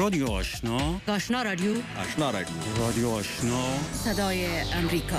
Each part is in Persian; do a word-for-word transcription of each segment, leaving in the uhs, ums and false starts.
رادیو آشنا، آشنا رادیو، آشنا رادیو، رادیو آشنا، صدای امریکا.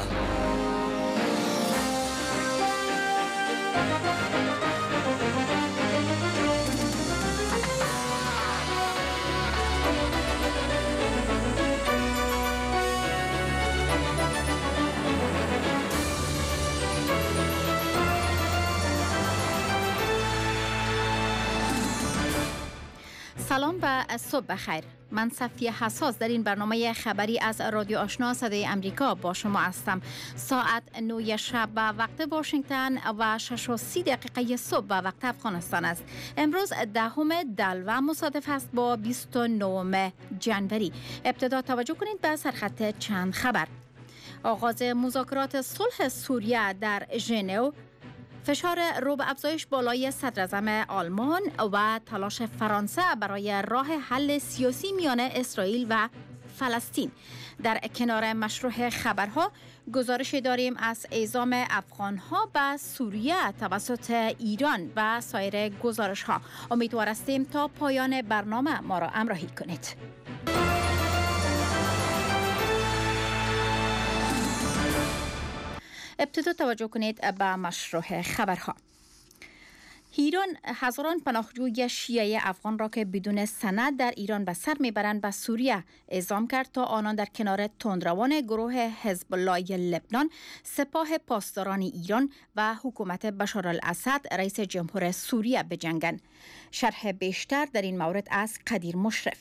سلام و صبح بخیر. من صفیه حساس در این برنامه خبری از رادیو آشنا صدای امریکا با شما هستم. ساعت نه شب به وقت واشنگتن و شش و سی دقیقه صبح به وقت افغانستان است. امروز دهم دلو مصادف است با بیست و نهم جنوری. ابتدا توجه کنید به سرخط چند خبر. آغاز مذاکرات صلح سوریه در ژنو، فشار رو به افزایش بالای صدراعظم آلمان و تلاش فرانسه برای راه حل سیاسی میان اسرائیل و فلسطین. در کنار مشروع خبرها گزارشی داریم از اعزام افغانها به سوریه توسط ایران و سایر گزارشها. امیدوار هستیم تا پایان برنامه ما را همراهی کنید. ابتدا توجه کنید به مشروع خبرها. ایران هزاران پناهجوی شیعه افغان را که بدون سند در ایران به سر میبرند به سوریه اعزام کرد تا آنان در کنار تندروان گروه حزب الله لبنان، سپاه پاسداران ایران و حکومت بشار الاسد رئیس جمهور سوریه بجنگند. شرح بیشتر در این مورد از قدیر مشرف.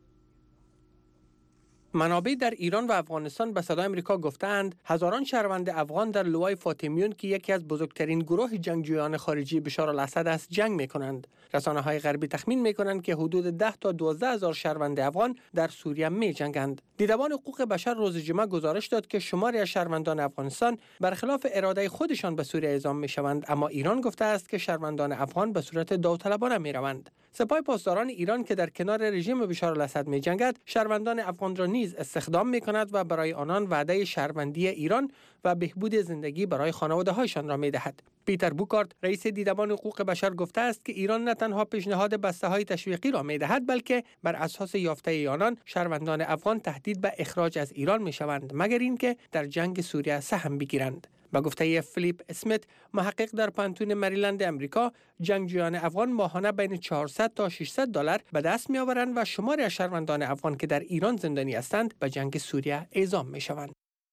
منابع در ایران و افغانستان به صدای امریکا گفتند هزاران شهروند افغان در لوای فاطمیون که یکی از بزرگترین گروه جنگجویان خارجی بشار الاسد است جنگ می‌کنند. رسانه‌های غربی تخمین می‌کنند که حدود ده تا دوازده هزار شهروند افغان در سوریه می‌جنگند. دیدبان حقوق بشر روز جمعه گزارش داد که شماری از شهروندان افغانستان برخلاف اراده خودشان به سوریه اعزام می‌شوند، اما ایران گفته است که شهروندان افغان به صورت داوطلبانه می‌روند. سپاه پاسداران ایران که در کنار رژیم بشار الاسد می‌جنگد، شهروندان افغان را نیز استخدام می‌کند و برای آنان وعده شهروندی ایران و بهبود زندگی برای خانواده‌هایشان را می‌دهد. پیتر بوکارت رئیس دیدبان حقوق بشر گفته است که ایران نه تنها پیشنهاد بسته‌های تشویقی را می‌دهد بلکه بر اساس یافته آنان شهروندان افغان تهدید به اخراج از ایران می‌شوند مگر اینکه در جنگ سوریه سهم بگیرند. با گفته فیلیپ اسمیت، محقق در پانتون مریلند امریکا، جنگجویان افغان ماهانه بین چهارصد تا ششصد دلار به دست می‌آورند و شماری از شهروندان افغان که در ایران زندانی هستند به جنگ سوریه اعزام می‌شوند.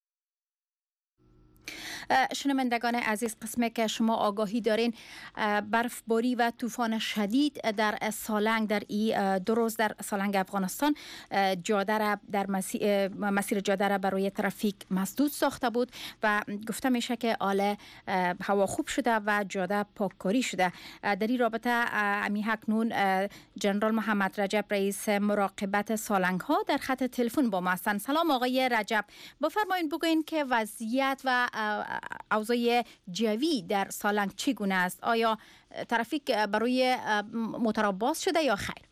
شنوندگان عزیز، قسمه که شما آگاهی دارین، برفباری و طوفان شدید در سالنگ در ای دو روز در سالنگ افغانستان جاده را در مسیر, مسیر جاده را برای ترافیک مسدود ساخته بود و گفته میشه که حال هوا خوب شده و جاده پاککاری شده. در این رابطه امی اکنون جنرال محمد رجب رئیس مراقبت سالنگ ها در خط تلفن با ما هستند. سلام آقای رجب، بفرمایید بگوین که وضعیت و اوضاع جوی در سالنگ چگونه است؟ آیا ترافیک برای موتورها باز شده یا خیر؟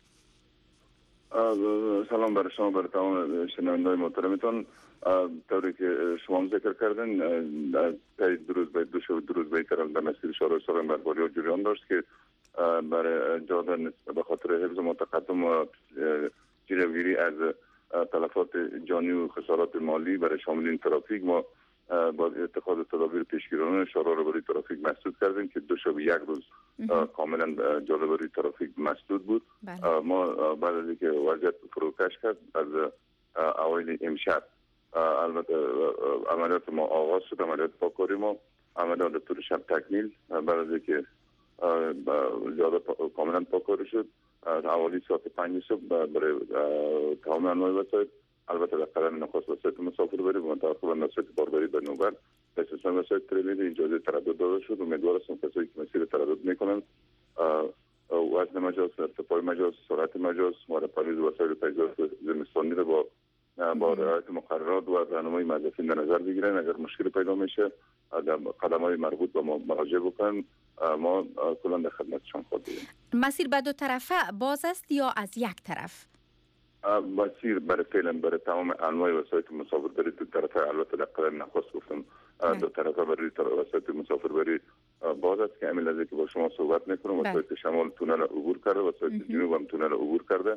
سلام برای شما، برای تمام شنونده‌های محترمتان. طوری که شما ذکر کردن در دو روز باید دو شب دو روز باید در مسیر شهر سالنگ برفباری جریان داشت که برای جاده به خاطر حفظ متقدم و جلوگیری از تلفات جانی و خسارات مالی برای شاملین ترافیک ما با اتخاذ تدابیر پیشگیرانه شهرها را برای ترافیک مسدود کردیم که دو شب یک روز کاملا جاده برای ترافیک مسدود بود. بله. ما بعد از اینکه وضعیت فروکش کرد از اوایل امشب البته عملیات ما آغاز شد، عملیات پاککاری ما عملیات طول شب تکمیل. بعد از اینکه جاده کاملا پاککاری شد حوالی ساعت پنج صبح برای تمام انواع وسایل، البته در قدم نخست وسایل مسافربری و منطقه وسایل باربری به نوبت اساساً وسایل تریلی اجازه تردد داده شد. امیدوار هستم کسایی که مسیر تردد میکنند وزن مجاز، ارتفاع مجاز، سرعت مجاز و پلیز وسایل تجهیزات زمستانی را با با رعایت مقررات و راهنمایی موظفین در نظر بگیرن. اگر مشکل پیدا میشه در قدم‌های مربوط به ما مراجعه بکنن، ما کلا در خدمتشان خواهیم. مسیر به دو طرفه باز است یا از یک طرف؟ مسیر برای فعلا برای تمام انواع وسایل مسافربری دو طرفه، البته در قدم نخست گفتم دو طرفه برای وسایل مسافربری باز است که همین لحظه که با شما صحبت میکنم وسایل شمال تونل عبور کرده، وسایل جنوب هم تونل عبور کرده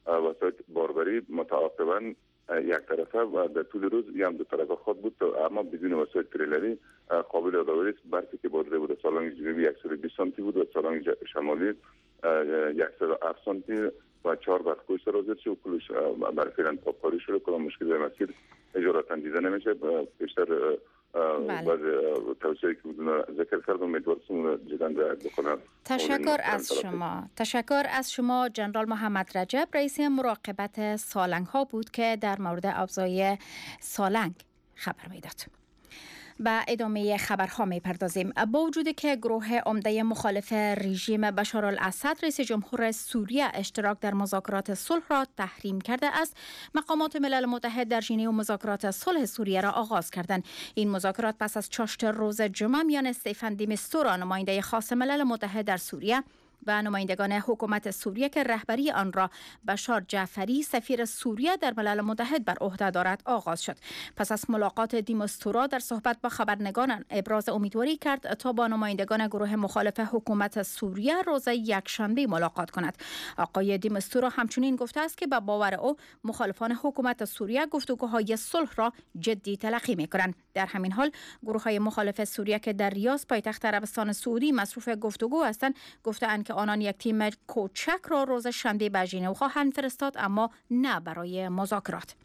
وسایل باربری متعاقباً یک طرفه و در طول روز هم دو طرفه خود بود، اما بدون وسایل تریلری. قابل یادآوری است برفی که باریده بود سالن جنوبی صد و بیست سانتی بود و سالن شمالی صد و هفت سانتی و چهار برف‌کوه سرازیر شد و کلش برای فعلا پاککاری شده. کدام مشکل در مسیر اجارتا دیده نمیشه. بیشتر بعض توصیه‌ای که بدون ذکر کردم امیدوارم جدا رعایت بکنم. تشکر از شما. تشکر از شما جنرال محمد رجب، رئیس مراقبت سالنگ ها بود که در مورد ابزای سالنگ خبر میداد. به ادامه خبرها می پردازیم. با وجود که گروه عمده مخالف رژیم بشار الاسد رئیس جمهور سوریه اشتراک در مذاکرات صلح را تحریم کرده است، مقامات ملل متحد در ژنو مذاکرات صلح سوریه را آغاز کردند. این مذاکرات پس از چاشت روز جمعه میان استیفن دی میستورا نماینده خاص ملل متحد در سوریه و نمایندگان حکومت سوریه که رهبری آن را بشار جعفری سفیر سوریه در ملل متحد بر عهده دارد آغاز شد. پس از ملاقات دیمستورا در صحبت با خبرنگاران ابراز امیدواری کرد تا با نمایندگان گروه مخالف حکومت سوریه روز یکشنبه ملاقات کند. آقای دیمستورا همچنین گفته است که به باور او مخالفان حکومت سوریه گفتگوهای صلح را جدی تلقی می‌کنند. در همین حال گروه‌های مخالف سوریه که در ریاض پایتخت عربستان سعودی مصروف گفتگو هستند گفتند که آنان یک تیم کوچک را روز شنبه به ژنو خواهند فرستاد، اما نه برای مذاکرات.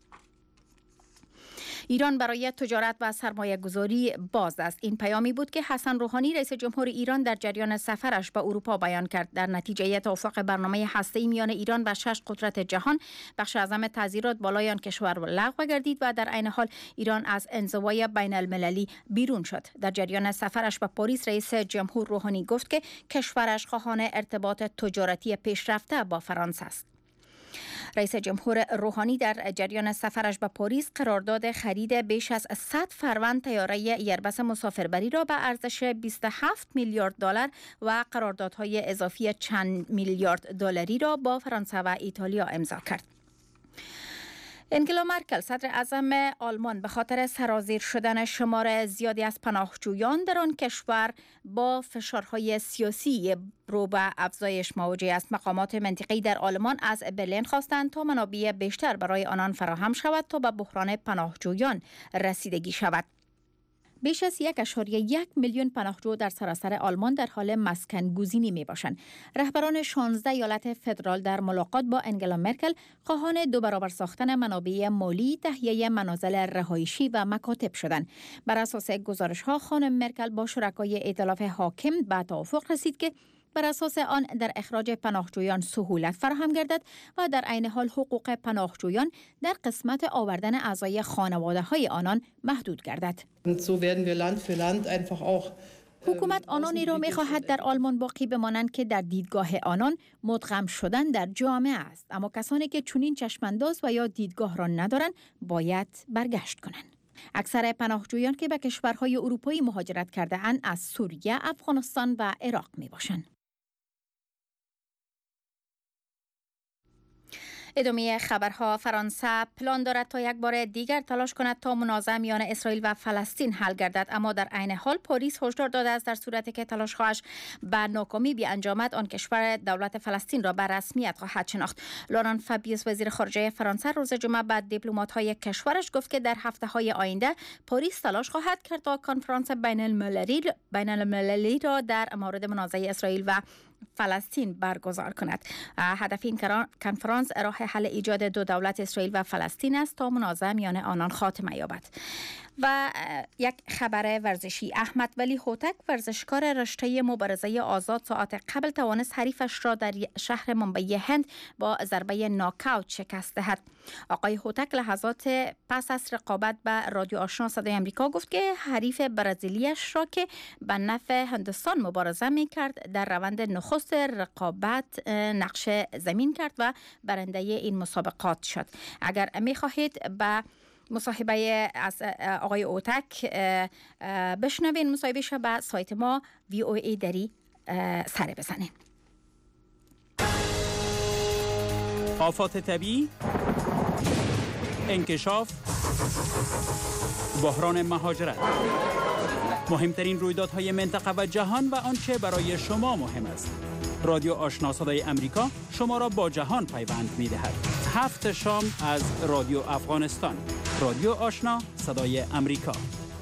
ایران برای تجارت و سرمایه گذاری باز است. این پیامی بود که حسن روحانی رئیس جمهور ایران در جریان سفرش به اروپا بیان کرد. در نتیجه توافق برنامه هسته‌ای میان ایران و شش قدرت جهان، بخش اعظم تعزیرات بالای آن کشور لغو گردید و در عین حال ایران از انزوای بین المللی بیرون شد. در جریان سفرش به پاریس رئیس جمهور روحانی گفت که کشورش خواهان ارتباط تجارتی پیشرفته با فرانسه است. رئیس جمهور روحانی در جریان سفرش به پاریس قرارداد خرید بیش از صد فروند طیاره ایربس مسافربری را به ارزش بیست و هفت میلیارد دلار و قراردادهای اضافی چند میلیارد دلاری را با فرانسه و ایتالیا امضا کرد. انگلا مرکل صدر اعظم آلمان به خاطر سرازیر شدن شمار زیادی از پناهجویان در آن کشور با فشارهای سیاسی رو به افزایش مواجه است. مقامات منطقه‌ای در آلمان از برلین خواستند تا منابع بیشتر برای آنان فراهم شود تا به بحران پناهجویان رسیدگی شود. بیش از یک اشاریه یک میلیون پناهجو در سراسر آلمان در حال مسکن گزینی می باشند. رهبران شانزده ایالت فدرال در ملاقات با انگلا مرکل خواهان دو برابر ساختن منابع مالی، تهیه منازل رهایشی و مکاتب شدند. بر اساس گزارش ها خانم مرکل با شرکای ائتلاف حاکم به توافق رسید که بر اساس آن در اخراج پناهجویان سهولت فراهم گردد و در عین حال حقوق پناهجویان در قسمت آوردن اعضای خانواده های آنان محدود گردد. حکومت آنانی را می خواهد در آلمان باقی بمانند که در دیدگاه آنان مدغم شدن در جامعه است، اما کسانی که چنین چشمانداز و یا دیدگاه را ندارند باید برگشت کنند. اکثر پناهجویان که به کشورهای اروپایی مهاجرت کرده اند از سوریه، افغانستان و عراق می باشند. ادامه خبرها. فرانسه پلان دارد تا یک بار دیگر تلاش کند تا منازعه میان اسرائیل و فلسطین حل گردد، اما در عین حال پاریس هشدار داده است در صورتی که تلاش‌هایش به ناکامی بیانجامد آن کشور دولت فلسطین را به رسمیت خواهد شناخت. لوران فابیوس وزیر خارجه فرانسه روز جمعه به دیپلمات‌های کشورش گفت که در هفته‌های آینده پاریس تلاش خواهد کرد تا کنفرانس بین المللی بین المللی را در مورد منازعه اسرائیل و فلسطین برگزار کند. هدف این کنفرانس راه حل ایجاد دو دولت اسرائیل و فلسطین است تا منازعه میان آنان خاتمه یابد. و یک خبر ورزشی. احمد ولی هوتک ورزشکار رشته مبارزه آزاد ساعت قبل توانست حریفش را در شهر منبعی هند با ضربه ناکاوت شکست دهد. آقای هوتک لحظات پس از رقابت به رادیو آشنا صدای آمریکا گفت که حریف برزیلیش را که به نفع هندوستان مبارزه می کرد در روند نخست رقابت نقش زمین کرد و برنده این مسابقات شد. اگر می خواهید به مصاحبه از آقای اوتک بشنوین، مصاحبه شو به سایت ما وی او ای دری سر بزنین. آفات طبیعی، انکشاف، بحران مهاجرت، مهمترین رویدادهای منطقه و جهان و آنچه برای شما مهم است. رادیو آشنا صدای امریکا شما را با جهان پیوند می‌دهد. هفت شام از رادیو افغانستان. رادیو آشنا، صدای امریکا.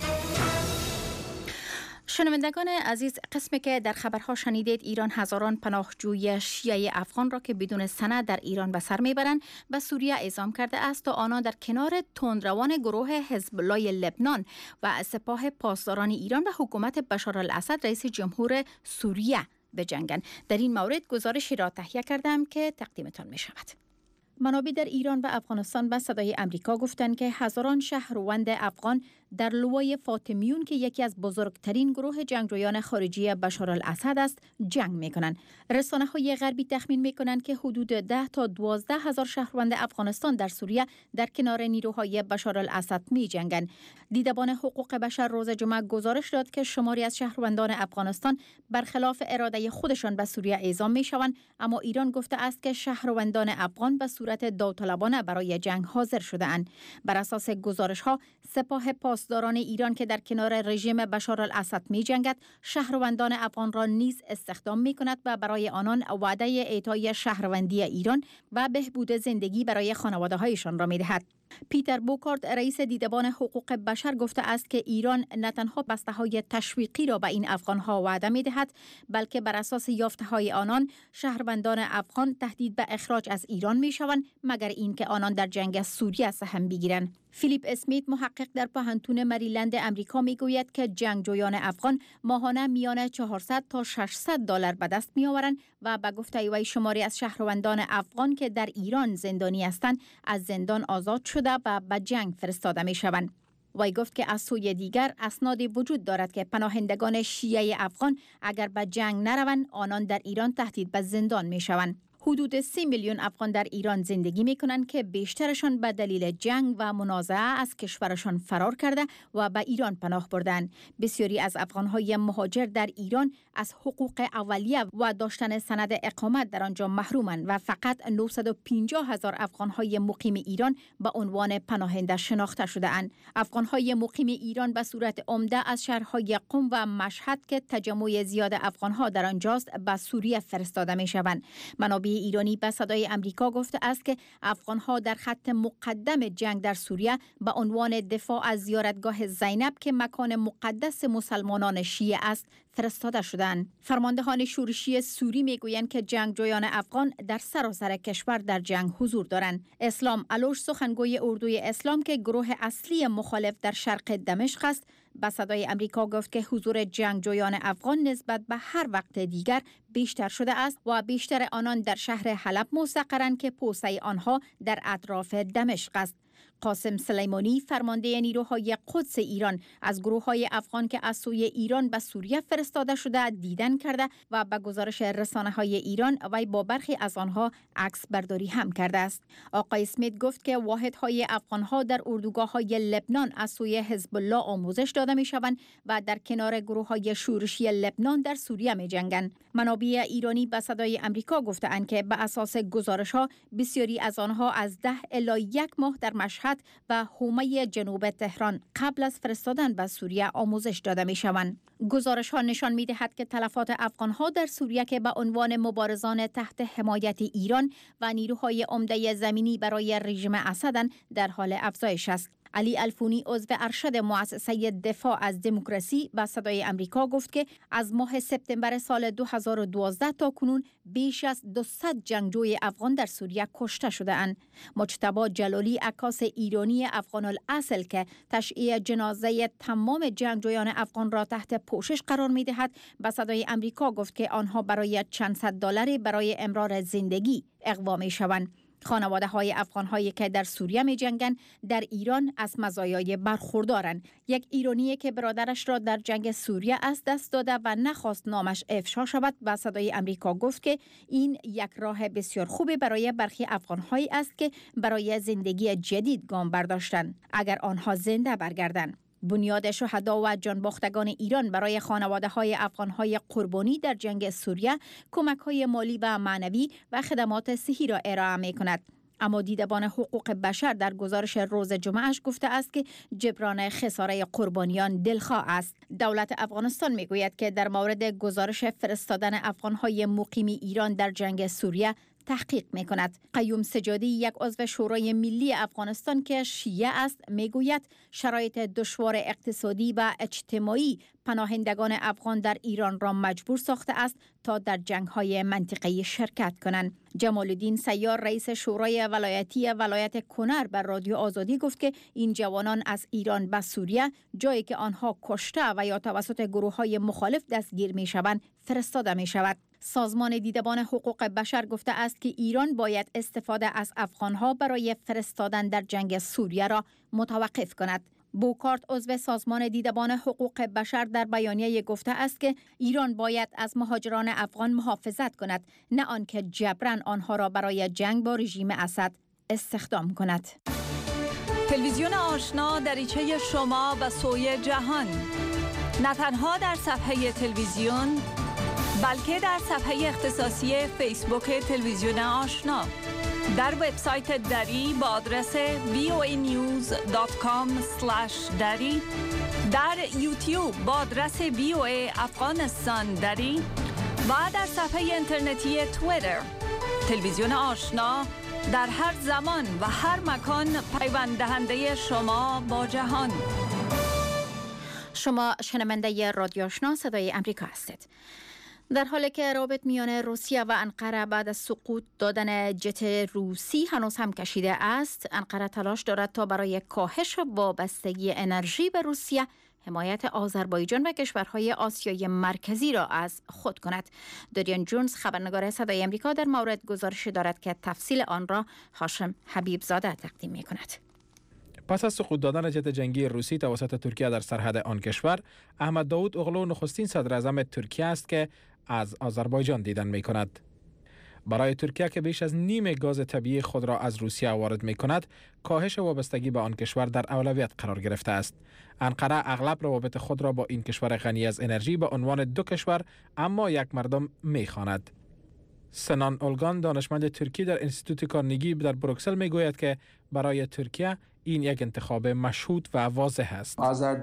شنوندگان عزیز، قسمی که در خبرها شنیدید، ایران هزاران پناهجوی شیعه افغان را که بدون سند در ایران به سر میبرند به سوریه اعزام کرده است و آنان در کنار تندروان گروه حزب الله لبنان و سپاه پاسداران ایران و حکومت بشار الاسد رئیس جمهور سوریه بجنگند. در این مورد گزارشی را تهیه کردم که تقدیمتان می شود. منابع در ایران و افغانستان به صدای امریکا گفتند که هزاران شهروند افغان در لوای فاطمیون که یکی از بزرگترین گروه جنگجویان خارجی بشار الاسد است جنگ می‌کنند. رسانه‌های غربی تخمین می‌کنند که حدود ده تا دوازده هزار شهروند افغانستان در سوریه در کنار نیروهای بشار الاسد می‌جنگند. دیدبان حقوق بشر روز جمعه گزارش داد که شماری از شهروندان افغانستان برخلاف اراده خودشان به سوریه اعزام می‌شوند، اما ایران گفته است که شهروندان افغان به صورت داوطلبانه برای جنگ حاضر شده‌اند. بر اساس گزارش‌ها، سپاه پاسداران ایران که در کنار رژیم بشار الاسد می جنگد، شهروندان افغان را نیز استخدام می کند و برای آنان وعده اعطای شهروندی ایران و بهبود زندگی برای خانواده هایشان را می دهد. پیتر بوکارد رئیس دیدبان حقوق بشر گفته است که ایران نه تنها بسته های تشویقی را به این افغان ها وعده می دهد، بلکه بر اساس یافته های آنان شهروندان افغان تهدید به اخراج از ایران می شوند مگر اینکه آنان در جنگ سوریه سهم بگیرند. فیلیپ اسمیت محقق در پوهنتون مریلند امریکا می گوید که جنگجویان افغان ماهانه میان چهارصد تا ششصد دلار به دست می آورند و به گفته وی شماری از شهروندان افغان که در ایران زندانی هستند از زندان آزاد شده و به جنگ فرستاده می شوند. وی گفت که از سوی دیگر اسنادی وجود دارد که پناهندگان شیعه افغان اگر به جنگ نروند آنان در ایران تهدید به زندان می شوند. حدود سی میلیون افغان در ایران زندگی می کنند که بیشترشان به دلیل جنگ و منازعه از کشورشان فرار کرده و به ایران پناه بردند. بسیاری از افغانهای مهاجر در ایران از حقوق اولیه و داشتن سند اقامت در آنجا محرومند و فقط نهصد و پنجاه هزار افغانهای مقیم ایران به عنوان پناهنده شناخته شده اند. افغانهای مقیم ایران به صورت عمده از شهرهای قم و مشهد که تجمع زیاد افغانها در آنجاست به سوریه فرستاده می شوند. منابع ایرانی به صدای امریکا گفته است که افغانها در خط مقدم جنگ در سوریه به عنوان دفاع از زیارتگاه زینب که مکان مقدس مسلمانان شیعه است فرستاده شدند. فرماندهان شورشی سوری میگویند که جنگجویان افغان در سراسر کشور در جنگ حضور دارند. اسلام علوش سخنگوی اردوی اسلام که گروه اصلی مخالف در شرق دمشق است به صدای امریکا گفت که حضور جنگجویان افغان نسبت به هر وقت دیگر بیشتر شده است و بیشتر آنان در شهر حلب مستقرند که پوسه آنها در اطراف دمشق است. قاسم سلیمانی فرمانده نیروهای قدس ایران از گروه‌های افغان که از سوی ایران به سوریه فرستاده شده دیدن کرده و به گزارش رسانه‌های ایران وی با برخی از آنها عکس برداری هم کرده است. آقای اسمیت گفت که واحدهای افغان‌ها در اردوگاه‌های لبنان از سوی حزب الله آموزش داده می‌شوند و در کنار گروه‌های شورشی لبنان در سوریه می‌جنگند. منابع ایرانی به صدای امریکا گفته‌اند که به اساس گزارش‌ها بسیاری از آنها از ده الی یک ماه در مشهد و حومه جنوب تهران قبل از فرستادن به سوریه آموزش داده می شوند. گزارش ها نشان می دهد که تلفات افغان ها در سوریه که به عنوان مبارزان تحت حمایت ایران و نیروهای عمده زمینی برای رژیم اسدند در حال افزایش است. علی الفونی عضو ارشد مؤسسه دفاع از دموکراسی به صدای امریکا گفت که از ماه سپتامبر سال دو هزار و دوازده تا کنون بیش از دویست جنگجوی افغان در سوریه کشته شده اند. مجتبی جلالی عکاس ایرانی افغان الاصل که تشییع جنازه تمام جنگجویان افغان را تحت پوشش قرار می دهد به صدای امریکا گفت که آنها برای چند صد دلاری برای امرار زندگی اغوا می شوند. خانواده های افغان هایی که در سوریه می جنگند در ایران از مزایای برخوردارند. یک ایرانی که برادرش را در جنگ سوریه از دست داده و نخواست نامش افشا شود به صدای امریکا گفت که این یک راه بسیار خوبی برای برخی افغان هایی است که برای زندگی جدید گام برداشتند اگر آنها زنده برگردند. بنیاد شهدا و جانباختگان ایران برای خانواده‌های افغان‌های قربانی در جنگ سوریه کمک‌های مالی و معنوی و خدمات صحی را ارائه می‌کند. اما دیدبان حقوق بشر در گزارش روز جمعهش گفته است که جبران خساره قربانیان دلخواه است. دولت افغانستان میگوید که در مورد گزارش فرستادن افغان‌های مقیم ایران در جنگ سوریه تحقیق می کند. قیوم سجادی یک عضو شورای ملی افغانستان که شیعه است می گوید شرایط دشوار اقتصادی و اجتماعی پناهندگان افغان در ایران را مجبور ساخته است تا در جنگ‌های منطقه‌ای شرکت کنند. جمال الدین سیار رئیس شورای ولایتی ولایت کنر بر رادیو آزادی گفت که این جوانان از ایران به سوریه، جایی که آنها کشته و یا توسط گروه‌های مخالف دستگیر می‌شوند، فرستاده می‌شود. سازمان دیدبان حقوق بشر گفته است که ایران باید استفاده از افغان‌ها برای فرستادن در جنگ سوریه را متوقف کند. بوکارت عضو سازمان دیدبان حقوق بشر در بیانیه گفته است که ایران باید از مهاجران افغان محافظت کند، نه آنکه جبراً آنها را برای جنگ با رژیم اسد استخدام کند. تلویزیون آشنا دریچه شما به سوی جهان، نه تنها در صفحه تلویزیون بلکه در صفحه اختصاصی فیسبوک تلویزیون آشنا، در وبسایت دری با آدرس وی او ای نیوز دات کام اسلش دری، در یوتیوب با آدرس وی او ای افغانستان دری و در صفحه اینترنتی توییتر. تلویزیون آشنا در هر زمان و هر مکان پیوند دهنده شما با جهان. شما شنونده رادیو آشنا صدای امریکا هستید. در حالی که رابط میان روسیه و انقره بعد از سقوط دادن جت روسی هنوز هم کشیده است، انقره تلاش دارد تا برای کاهش وابستگی انرژی به روسیه حمایت آذربایجان و کشورهای آسیای مرکزی را از خود کند. دریان جونز خبرنگار صدای امریکا در مورد گزارش دارد که تفصیل آن را هاشم حبیب زاده تقدیم می کند. پس از سقوط دادن جت جنگی روسی توسط ترکیه در سرحد آن کشور، احمد داود اوغلو نخستین صدر اعظم ترکیه است که از آذربایجان دیدن می کند. برای ترکیه که بیش از نیم گاز طبیعی خود را از روسیه وارد می کند، کاهش وابستگی به آن کشور در اولویت قرار گرفته است. انقره اغلب روابط خود را با این کشور غنی از انرژی به عنوان دو کشور اما یک مردم می خواند. سنان اولگان دانشمند ترکی در انستیتوت کارنگی در بروکسل می گوید که برای ترکیه این یک انتخاب مشهود و واضح است.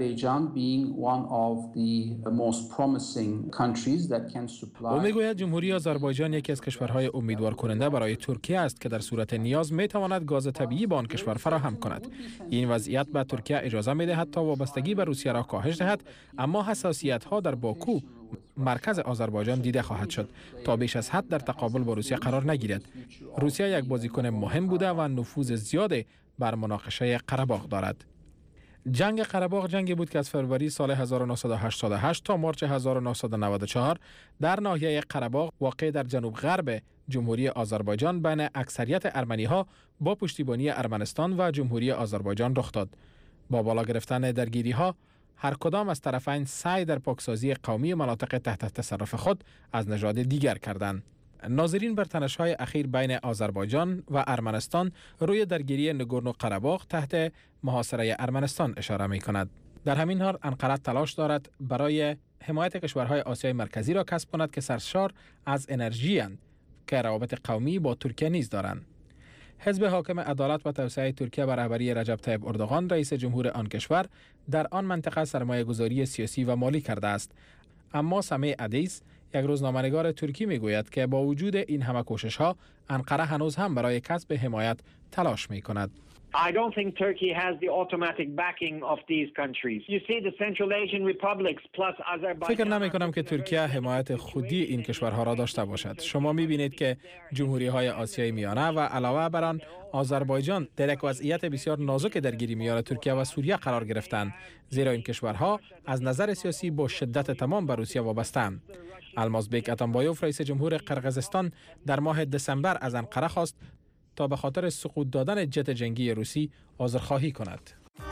او میگوید جمهوری آذربایجان یکی از کشورهای امیدوار کننده برای ترکیه است که در صورت نیاز می تواند گاز طبیعی به آن کشور فراهم کند. این وضعیت به ترکیه اجازه می دهد تا وابستگی به روسیه را کاهش دهد، اما حساسیت ها در باکو، مرکز آذربایجان، دیده خواهد شد تا بیش از حد در تقابل با روسیه قرار نگیرد. روسیه یک بازیکن مهم بوده و نفوذ زیادی بر مناقشه قره باغ دارد. جنگ قره باغ جنگی بود که از فروری سال هزار و نهصد و هشتاد و هشت تا مارچ هزار و نهصد و نود و چهار در ناحیه قره باغ واقع در جنوب غرب جمهوری آذربایجان بین اکثریت ارمنی ها با پشتیبانی ارمنستان و جمهوری آذربایجان رخ داد. با بالا گرفتن درگیری ها، هر کدام از طرفین سعی در پاکسازی قومی مناطق تحت تصرف خود از نژاد دیگر کردند. ناظرین بر تنش‌های اخیر بین آذربایجان و ارمنستان روی درگیری نگورنو قره‌باغ تحت محاصره ارمنستان اشاره می‌کند. در همین حال انقره تلاش دارد برای حمایت کشورهای آسیای مرکزی را کسب کند که سرشار از انرژی اند که روابط قومی با ترکیه نیز دارند. حزب حاکم عدالت و توسعه ترکیه به رهبری رجب طیب اردوغان رئیس جمهور آن کشور در آن منطقه سرمایه‌گذاری سیاسی و مالی کرده است. اما سمیع عدیس، یک روزنامه‌نگار ترکی میگوید که با وجود این همه کوشش‌ها، انقره هنوز هم برای کسب حمایت تلاش می‌کند. I don't think Turkey has the automatic backing of these countries. You see the Central Asian republics plus Azerbaijan. فکر نمی کنم که ترکیه حمایت خودی این کشورها را داشته باشد. شما می‌بینید که جمهوری‌های آسیای میانه و علاوه بر آن آذربایجان در یک وضعیت بسیار نازک درگیری میان ترکیه و سوریه قرار گرفتند، زیرا این کشورها از نظر سیاسی با شدت تمام به روسیه وابسته‌اند. المازبک اتامبایوف رئیس جمهور قرقیزستان در ماه دسامبر از انقره خواست تا به خاطر سقوط دادن جت جنگی روسی عذرخواهی کند.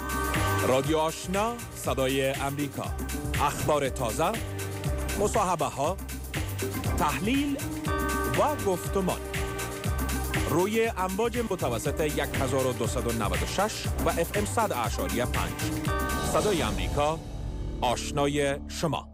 رادیو آشنا صدای امریکا، اخبار تازه، مصاحبه ها، تحلیل و گفتمان روی امواج متوسط هزار و دویست و نود و شش و اف ام صد اعشاری پنج. صدای امریکا، آشنای شما.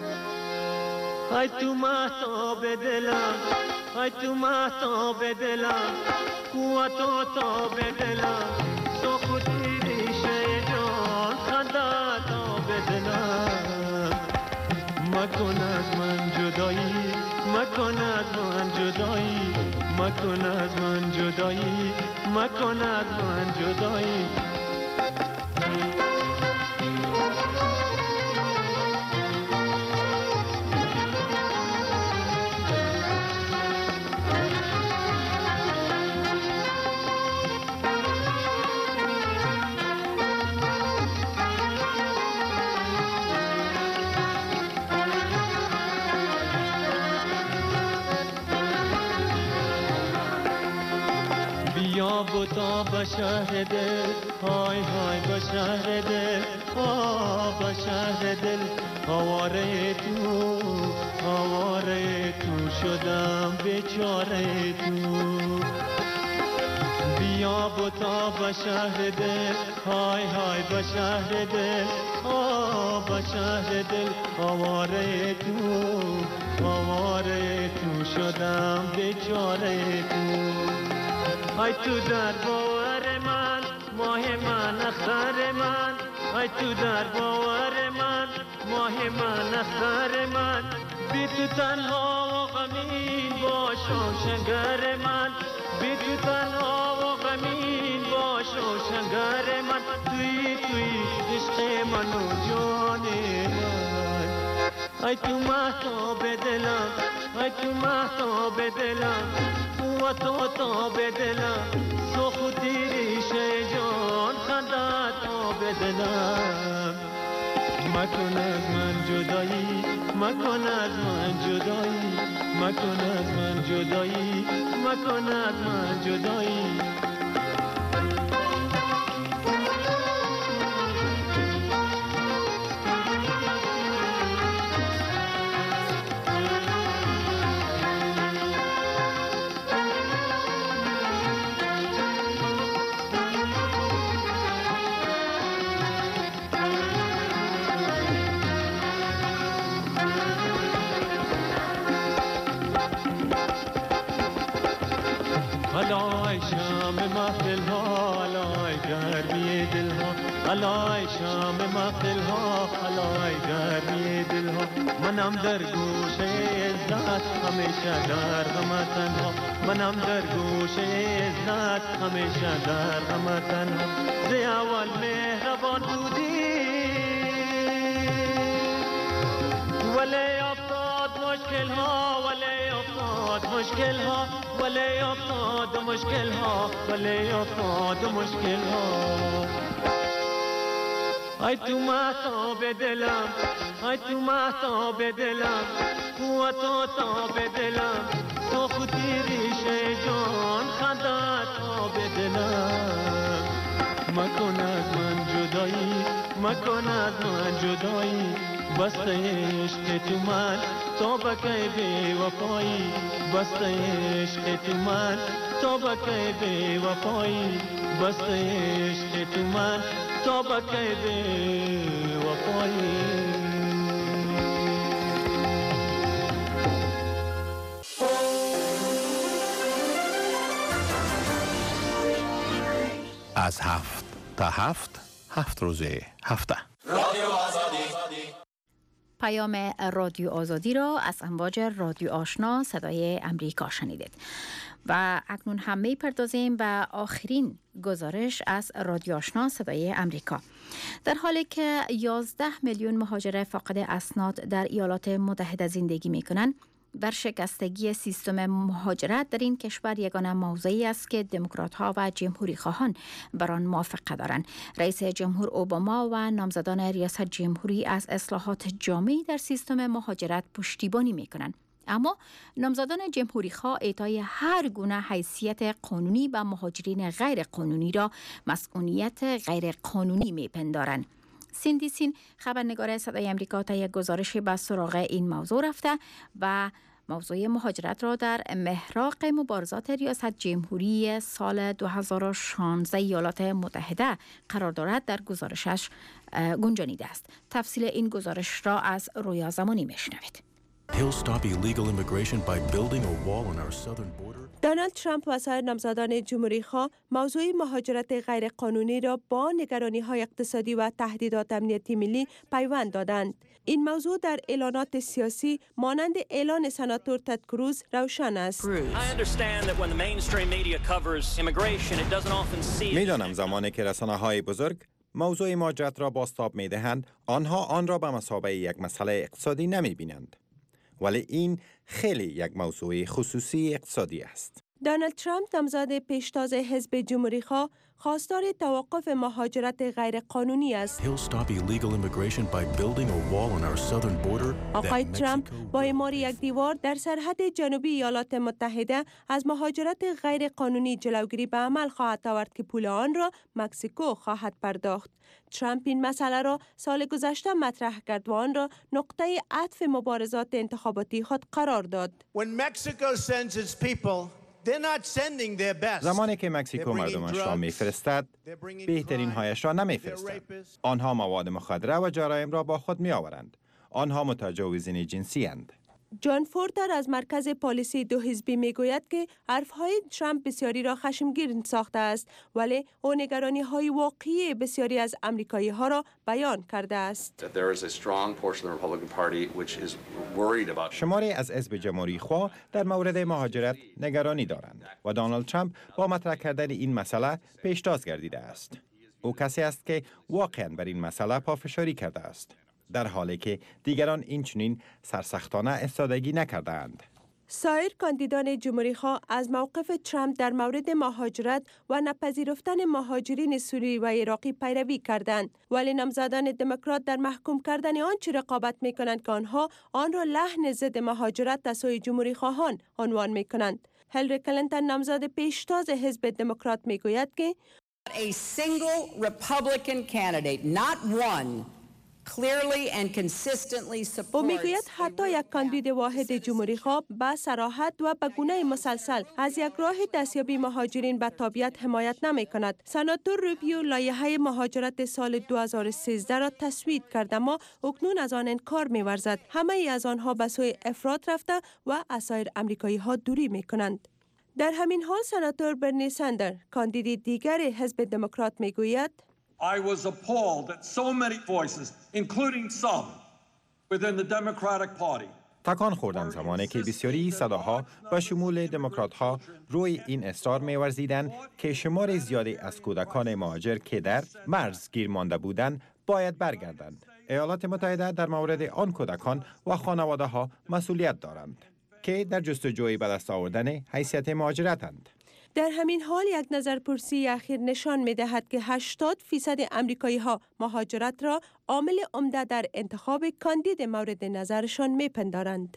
ای تو مهتاب دلم، ای تو مهتاب دلم، قوت و تاب دلم، سختی ریشه جان خنده تاب دلم. مکن از من جدایی، مکن از من جدایی، مکن از من جدایی، مکن از من جدایی. بوتا به شهر دل، های های به شهر دل، آه به شهر دل. آواره تو، آواره تو شدم بیچاره تو. بیا بوتا به شهر دل، های های به شهر دل، آه به شهر دل. آواره تو، آواره تو شدم بیچاره تو. ای تو در باور من، ماه من اختر من. ای تو در باور من، ماه من اختر من. بی تو تنها و غمین باش و شنگر من. بی تو تنها و غمین باش و شنگر من. توی توی عشق من و جان من. ای تو مهتاب دلم، ای تو مهتاب دلم. و تو تا به دلم سخت ریشه جان خندت تا به دلم. مکن از من جدایی، مکن از من جدایی، مکن از من جدایی، مکن از من جدایی. علای شام محفل ها، علای گرمی دل ها. علای شام محفل ها، علای گرمی دل ها. منم در گوشه عزت همیشه در غم تنها. منم در گوشه عزت همیشه در غم تنها. ز اول مهربان بودی ولی افتاد مشکل ها، ولی افتاد مشکل ها، ولی افتاد مشکل ها، ولی افتاد مشکل ها. ای تو مهتاب دلم، ای تو مهتاب دلم. و تو تا به دلم سختی ریشه جان خندت تا به دلم. مکن از من جدایی، مکن از من جدایی. بسته عشق تو من تا بکی بی وفایی. بسته عشق تو من تا بکی بی وفایی. بسته عشق تو من تا بکی بی وفایی. از هفت تا هفت، هفت روزه هفته. رادیو آزادی. پیام رادیو آزادی را از امواج رادیو آشنا صدای امریکا شنیدید و اکنون هم می پردازیم به آخرین گزارش از رادیو آشنا صدای امریکا. در حالی که یازده میلیون مهاجر فاقد اسناد در ایالات متحده زندگی می کنند، در شکستگی سیستم مهاجرت در این کشور یگانه موضوعی است که دموکرات‌ها و جمهوری خواهان بر آن موافقه دارند. رئیس جمهور اوباما و نامزدان ریاست جمهوری از اصلاحات جامعی در سیستم مهاجرت پشتیبانی می‌کنند. اما نامزدان جمهوری خواه اعطای هر گونه حیثیت قانونی به مهاجرین غیر قانونی را مسئولیت غیر قانونی می‌پندارند. سیندی سین خبرنگار صدای امریکا تا یک گزارش به سراغ این موضوع رفته و موضوع مهاجرت را در محراق مبارزات ریاست جمهوری سال دو هزار و شانزده ایالات متحده قرار دارد در گزارشش گنجانیده است. تفصیل این گزارش را از رویا زمانی میشنوید. He'll stop illegal immigration by building a wall on our southern border. دونالد ترامپ و سایر نامزدان جمهوری‌خواه موضوع مهاجرت غیرقانونی را با نگرانی‌های اقتصادی و تهدیدات امنیتی ملی پیوند دادند. این موضوع در اعلانات سیاسی مانند اعلان سناتور تد کروز روشن است. می‌دانم زمانی که رسانه‌های بزرگ موضوع مهاجرت را بازتاب می‌دهند، آنها آن را به مثابه یک مسئله اقتصادی نمی‌بینند. ولی این خیلی یک موضوع خصوصی اقتصادی است. دونالد ترامپ نامزد پیشتاز حزب جمهوری‌خواه خواستار توقف مهاجرت غیرقانونی است. آقای ترامپ با اعمار یک دیوار در سرحد جنوبی ایالات متحده از مهاجرت غیرقانونی جلوگیری به عمل خواهد آورد که پول آن را مکزیکو خواهد پرداخت. ترامپ این مسئله را سال گذشته مطرح کرد و آن را نقطه عطف مبارزات انتخاباتی خود قرار داد. زمانی که مکزیکو مردمش را میفرستد، بهترین هایش را نمیفرستد. آنها مواد مخدره و جرایم را با خود می آورند. آنها متجاوزین جنسی اند. جان فورتر از مرکز پالیسی دو حزبی می گوید که حرفهای ترامپ بسیاری را خشمگین ساخته است، ولی او نگرانی های واقعی بسیاری از امریکایی ها را بیان کرده است. شماری از حزب جمهوری خواه در مورد مهاجرت نگرانی دارند و دونالد ترامپ با مطرح کردن این مسئله پیشتاز گردیده است. او کسی است که واقعاً بر این مسئله پافشاری کرده است، در حالی که دیگران این چنین سرسختانه ایستادگی نکردند. سایر کاندیدان جمهوری‌خواه از موقف ترامپ در مورد مهاجرت و نپذیرفتن مهاجرین سوری و عراقی پیروی کردند، ولی نامزدان دموکرات در محکوم کردن آنچه رقابت می‌کنند که آنها آن را لحن ضد مهاجرت از سوی جمهوری‌خواهان عنوان می‌کنند. هیلاری کلینتون نامزد پیشتاز حزب دموکرات می‌گوید که A single Republican candidate, not one, او میگوید حتی یک کاندید واحد جمهوری‌خواه با صراحت و به گونه مسلسل از یک راه دستیابی مهاجرین به تابعیت حمایت نمی کند. سناتور روبیو لایحه مهاجرت سال دو هزار و سیزده را تصویب کرد، اما اکنون از آن انکار می‌ورزد. همه ای از آنها به سوی افراط رفته و از سایر امریکایی ها دوری می کنند. در همین حال سناتور برنی سندر، کاندید دیگر حزب دموکرات میگوید I was appalled at so many voices, including some within the Democratic Party. تکان خوردم زمانی که بسیاری صداها به شمول دموکرات‌ها روی این اصرار می‌ورزیدند که شمار زیادی از کودکان مهاجر که در مرز گیر مانده بودند باید برگردند. ایالات متحده در مورد آن کودکان و خانواده‌ها مسئولیت دارند که در جستجوی به دست آوردن حیثیت مهاجرتند. در همین حال یک نظرپرسی اخیر نشان می دهد که هشتاد فیصد امریکایی ها مهاجرت را عامل عمده در انتخاب کاندید مورد نظرشان می پندارند.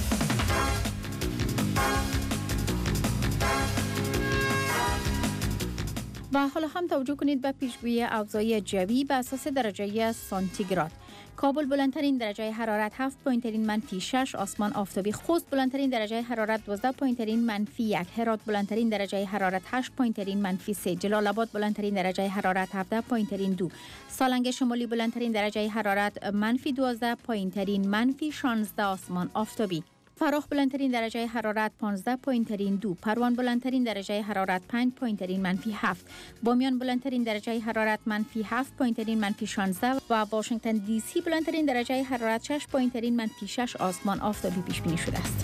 و حالا هم توجه کنید به پیشگویی اوضاع جوی به اساس درجه سانتیگراد. کابل بلندترین درجه حرارت هفت پایین‌ترین منفی شش، آسمان آفتابی. خوست بلندترین درجه حرارت دوازده پایین‌ترین منفی یک، هرات بلندترین درجه حرارت هشت پایین‌ترین منفی سه، جلال آباد بلندترین درجه حرارت هفده پایین‌ترین دو، سالنگ شمالی بلندترین درجه حرارت منفی دوازده پایین‌ترین منفی شانزده، آسمان آفتابی. فراخ بلندترین درجه حرارت پانزده پایین‌ترین دو، پروان بلندترین درجه حرارت پنج پایین‌ترین منفی هفت، بامیان بلندترین درجه حرارت منفی هفت پایین‌ترین منفی شانزده و واشنگتن دی سی بلندترین درجه حرارت شش پایین‌ترین منفی شش، آسمان آفتابی پیش بینی شده است.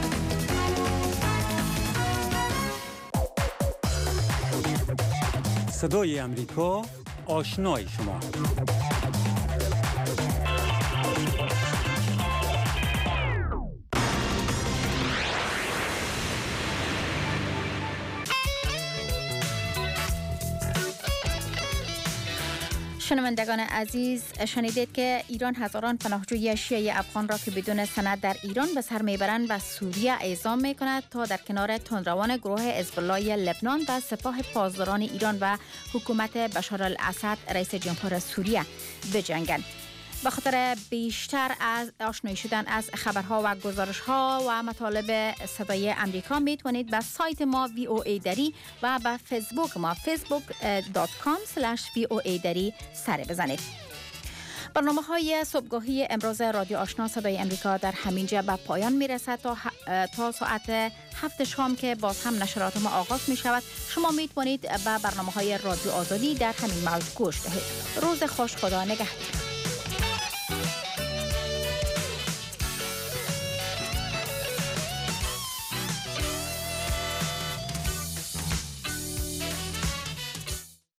صدای امریکا، آشنای شما. شنوندگان عزیز، شنیدید که ایران هزاران پناهجوی شیعه افغان را که بدون سند در ایران به سر میبرند و سوریه اعزام میکند تا در کنار تندروان گروه حزب الله لبنان و سپاه پاسداران ایران و حکومت بشار الاسد رئیس جمهور سوریه بجنگند. به خاطر بیشتر از آشنایی شدن از خبرها و گزارشها و مطالب صدای امریکا میتونید به سایت ما وی او ای دری و به فیسبوک ما فیسبوک دات کام اسلش وی او ای دری سر بزنید. برنامه های صبحگاهی امروز رادیو آشنا صدای امریکا در همین جا به پایان می رسد. تا, تا ساعت هفت شام که باز هم نشرات ما آغاز می شود. شما می توانید به برنامه های رادیو آزادی در همین موج گوش دهید. روز خوش، خدا نگهدار.